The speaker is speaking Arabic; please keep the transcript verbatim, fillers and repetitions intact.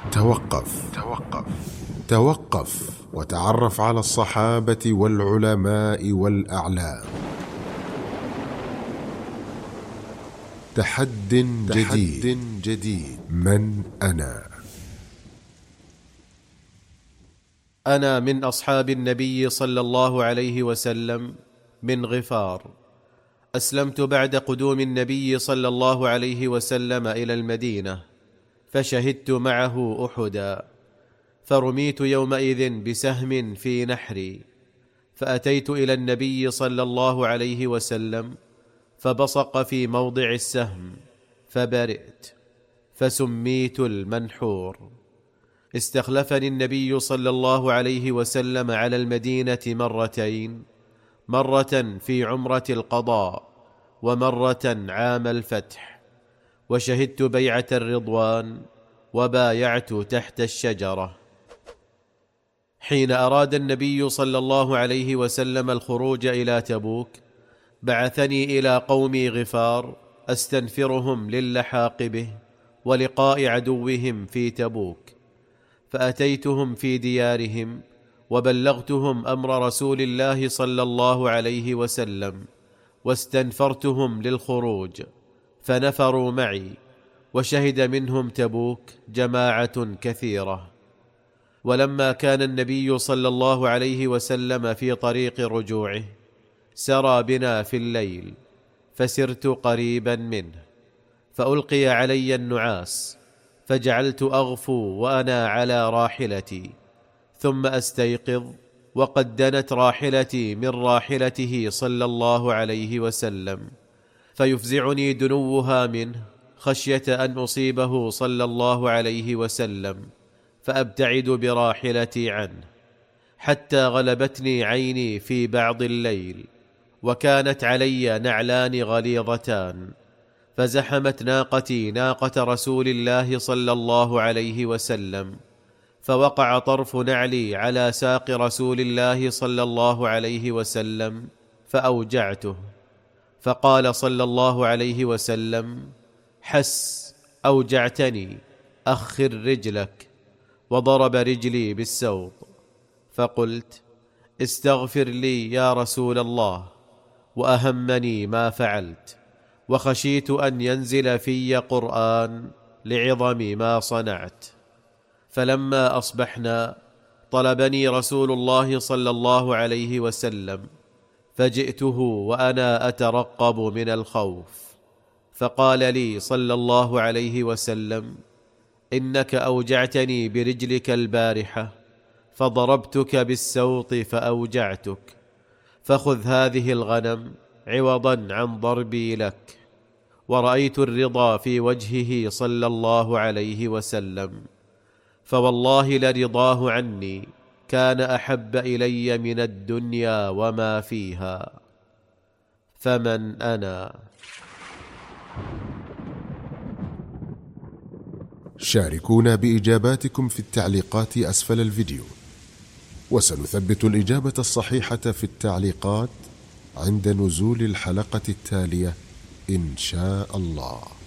توقف توقف توقف وتعرف على الصحابة والعلماء والأعلام. تحد جديد, جديد من أنا؟ أنا من أصحاب النبي صلى الله عليه وسلم من غفار. أسلمت بعد قدوم النبي صلى الله عليه وسلم إلى المدينة، فشهدت معه أحدا، فرميت يومئذ بسهم في نحري، فأتيت إلى النبي صلى الله عليه وسلم فبصق في موضع السهم فبرئت، فسميت المنحور. استخلفني النبي صلى الله عليه وسلم على المدينة مرتين، مرة في عمرة القضاء ومرة عام الفتح، وشهدت بيعة الرضوان وبايعت تحت الشجرة. حين أراد النبي صلى الله عليه وسلم الخروج إلى تبوك، بعثني إلى قومي غفار أستنفرهم للحاق به ولقاء عدوهم في تبوك، فأتيتهم في ديارهم وبلغتهم أمر رسول الله صلى الله عليه وسلم، واستنفرتهم للخروج، فنفروا معي، وشهد منهم تبوك جماعة كثيرة. ولما كان النبي صلى الله عليه وسلم في طريق رجوعه، سرى بنا في الليل، فسرت قريبا منه، فألقي علي النعاس، فجعلت أغفو وأنا على راحلتي، ثم أستيقظ وقد دنت راحلتي من راحلته صلى الله عليه وسلم، فيفزعني دنوها منه خشية أن أصيبه صلى الله عليه وسلم، فأبتعد براحلتي عنه، حتى غلبتني عيني في بعض الليل، وكانت علي نعلان غليظتان، فزحمت ناقتي ناقة رسول الله صلى الله عليه وسلم، فوقع طرف نعلي على ساق رسول الله صلى الله عليه وسلم فأوجعته، فقال صلى الله عليه وسلم: حس، أوجعتني، أخر رجلك، وضرب رجلي بالسوط. فقلت: استغفر لي يا رسول الله، وأهمني ما فعلت، وخشيت أن ينزل في قرآن لعظم ما صنعت. فلما أصبحنا طلبني رسول الله صلى الله عليه وسلم، فجئته وأنا أترقب من الخوف، فقال لي صلى الله عليه وسلم: إنك أوجعتني برجلك البارحة، فضربتك بالسوط فأوجعتك، فخذ هذه الغنم عوضا عن ضربي لك. ورأيت الرضا في وجهه صلى الله عليه وسلم، فوالله لرضاه عني كان أحب إلي من الدنيا وما فيها. فمن أنا؟ شاركونا بإجاباتكم في التعليقات أسفل الفيديو، وسنثبت الإجابة الصحيحة في التعليقات عند نزول الحلقة التالية إن شاء الله.